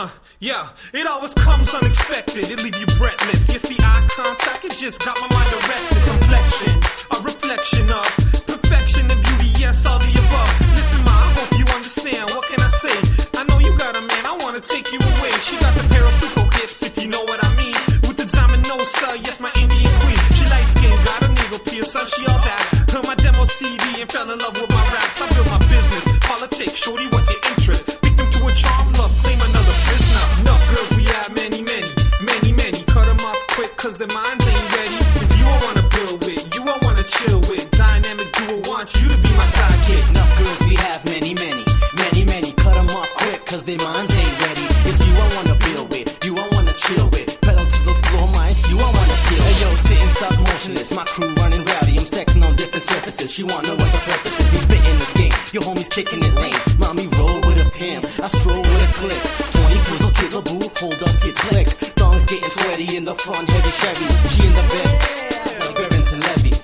Yeah, it always comes unexpected. It leave you breathless. Yes, the eye contact, it just got my mind arrested. Complexion, a reflection of perfection and beauty. Yes, all the above. Listen, ma, I hope you understand. What can I say? I know you got a man. I wanna take you away. She got the pair of super hips, if you know what I mean. With the diamond nose, yes, my Indian queen. She light skin, got a nigga pierce, son, she all that. Heard my demo CD and fell in love with my raps. I built my business, politics, shorty, what's your interest? Beat them to a charm, love, claim another prisoner. No girls, we have many. Cut them off quick, cause their minds ain't ready. Cause you I wanna build with, you I wanna chill with. Dynamic duo, want you to be my sidekick. Enough girls, we have many. Cut them off quick, cause their minds ain't ready. It's you I wanna build with, you I wanna chill with. Pedal to the floor, minds, you I wanna feel. Hey yo, sitting stuck motionless, my crew running rowdy. I'm sexing on different surfaces, she wanna know what the purpose is. We spitting this game, your homies kicking it lame. Mommy roll with a pimp, I stroll with a clip. 20 twizzle, kizzle, boo, hold up, get click. Thongs getting sweaty in the front, heavy Chevys. She in the bed, like Barrington Levy.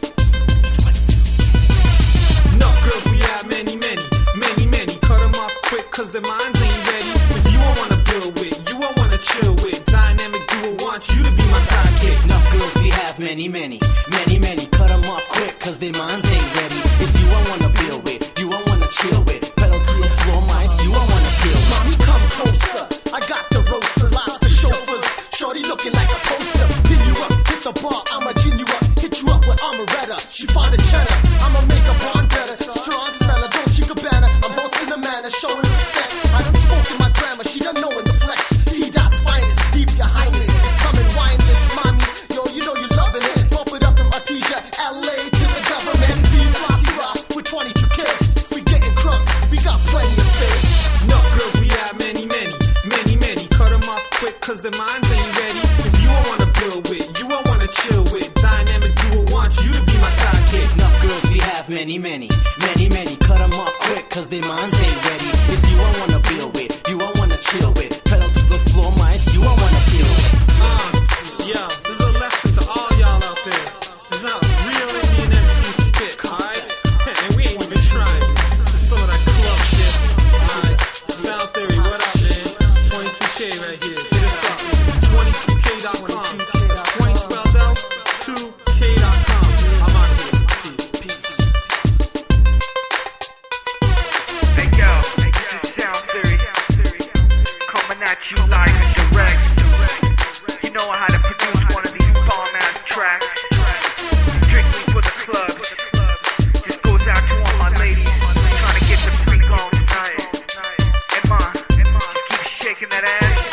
No girls, we have many. Cut them off quick, cause their minds ain't ready. Cause you I wanna build with, you I wanna chill with. Dynamic duo, want you to be my sidekick. Enough girls, we have many. Cut them off quick, cause their minds ain't ready. It's you I wanna build with, you I wanna chill with. Pedal to the floor, minds, you I wanna feel. Mommy, come closer, I got the roasters, lots of chauffeurs. Shorty looking like a poster. Pin you up, hit the bar, I'ma gin you up. Hit you up with Amaretta, she find a cheddar. I'ma make a bond better. Strong smeller, Dolce Gabbana. I'm boasting the manner, showing respect. I done spoken my grammar, she done knowing the flex. T-Dot's finest, deep your highness. Come and wine this, mommy. Yo, you know you loving it. Bump it up from Artesia, LA to the government. Flossy rock with 22 kids. We getting crunk, we got plenty of space. No girls, we have many. Cut them off quick, cause their minds ain't ready. Cause you I wanna build with, you I wanna chill with. Dynamic duo, want you to be my sidekick. Enough girls, we have many. Cut them off quick, cause their minds ain't ready. It's you I wanna build with, you I wanna chill with. Pedal to the floor, minds, you I wanna feel with. Yeah, this is a lesson to all y'all out there. This is how real Indian MCs spit, alright? And we ain't even trying. This is some of that club shit. Alright, Sound Theory, what up, man? 22K right here. Hit us up. 22K.com. 20 spelled out, 2K.com. I'm out of here. Peace. Hey yo, this is Sound Theory, coming at you live and direct. You know how to produce one of these bomb-ass tracks, strictly for the clubs. This goes out to all my ladies trying to get the freak on tonight. And ma, just keep shaking that ass.